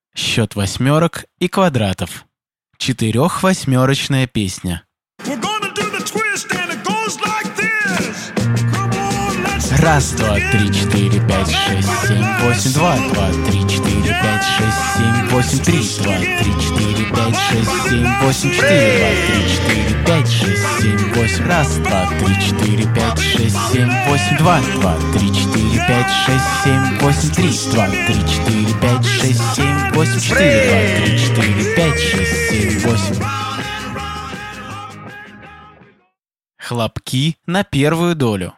Счет восьмерок и квадратов. Четырехвосьмерочная песня. Раз, два, три, четыре, пять, шесть, семь, восемь. Два, два, три, четыре, пять, шесть, семь, восемь. Три, два, три, четыре, пять, шесть, семь, восемь. Четыре, два, три, четыре, пять, шесть, семь, восемь. Раз, два, три, четыре, пять, шесть, семь, восемь. Два, два, три, четыре, пять, шесть, семь, восемь. Три, два, три, четыре, пять, шесть, семь, восемь. Четыре, два, три, четыре, пять, шесть, семь, восемь. Хлопки на первую долю.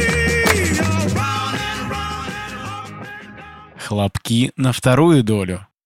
Хлопки на вторую долю.